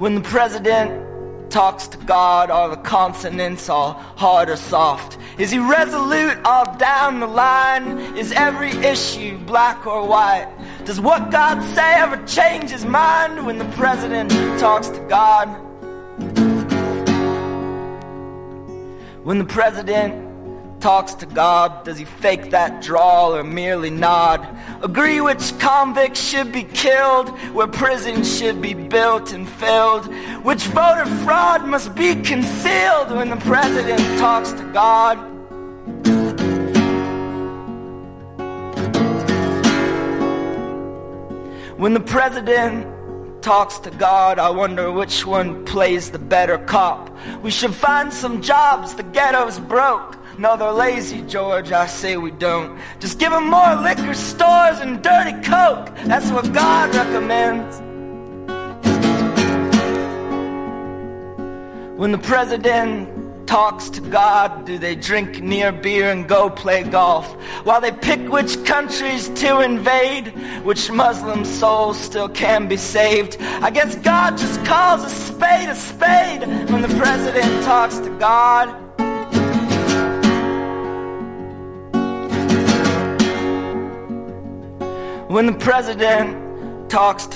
When the president talks to God, are the consonants all hard or soft? Is he resolute all down the line? Is every issue black or white? Does what God say ever change his mind when the president talks to God? When the president talks to God, does he fake that drawl or merely nod? Agree which convicts should be killed, where prisons should be built and filled, which voter fraud must be concealed when the president talks to God? When the president talks to God, I wonder which one plays the better cop. We should find some jobs, the ghetto's broke. No, they're lazy, George, I say we don't. Just give them more liquor stores and dirty coke. That's what God recommends. When the president talks to God, do they drink near beer and go play golf, while they pick which countries to invade, which Muslim souls still can be saved? I guess God just calls a spade when the president talks to God. When the president talks to